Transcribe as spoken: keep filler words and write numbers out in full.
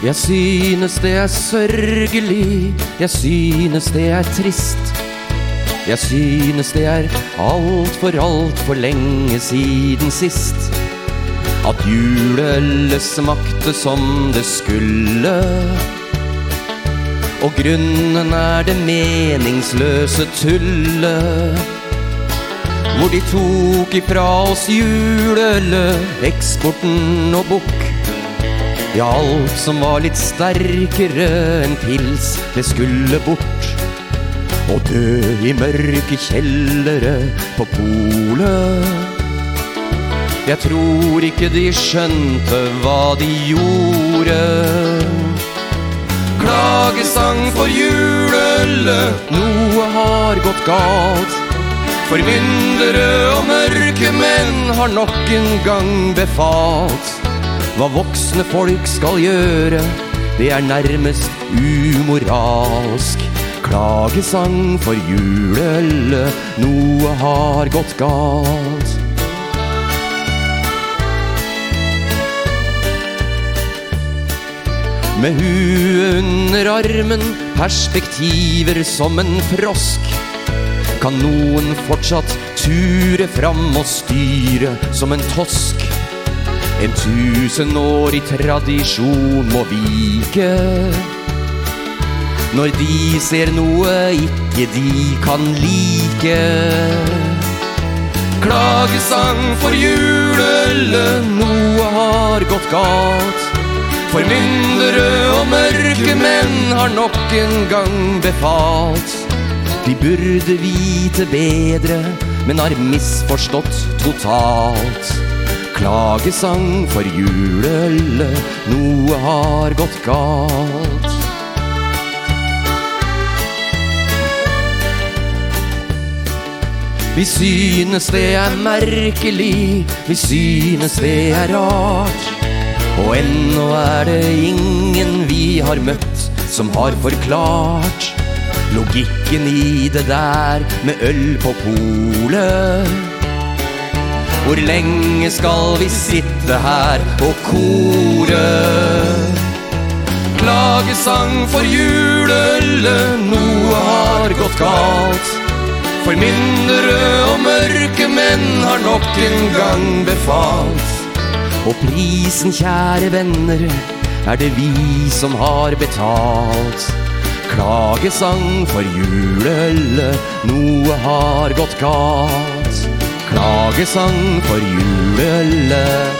Jeg synes det er sørgelig, jeg synes det er trist. Jeg synes det er alt for alt for lenge siden sist at juleølet smakte som det skulle. Og grunnen er det meningsløse tullet, hvor de tok ifra oss juleølet, eksporten og bukk. Ja, alt som var litt sterkere enn pils, det skulle bort. Og dø i mørke kjellere på polet. Jeg tror ikke de skjønte hva de gjorde. Klagesang for juleølet, noe har gått galt. Formyndere og mørke menn har nok en gang befalt. Hva voksne folk skal gjøre, det er nærmest umoralsk. Klagesang for juleølet, noe har gått galt. Med huet under armen, perspektiver som en frosk, kan noen fortsatt ture fram og styre som en tosk. En tusenårig tradisjon må vike når de ser noe ikke de kan like. Klagesang for juleølet, noe har gått galt. Formyndere og mørke menn har nok en gang befalt. De burde vite bedre, men har misforstått totalt. Klagesang for juleølet, noe har gått galt. Vi synes det er merkelig, vi synes det er rart. Og ennå er det ingen vi har møtt som har forklart logikken i det der med øl på polet. Hvor lenge skal vi sitte her og kore? Klagesang for juleølet, noe har gått galt. Formyndere og mørke menn har nok en gang befalt. Og prisen, kjære venner, er det vi som har betalt. Klagesang for juleølet, noe har gått galt. Klagesang for juleølet.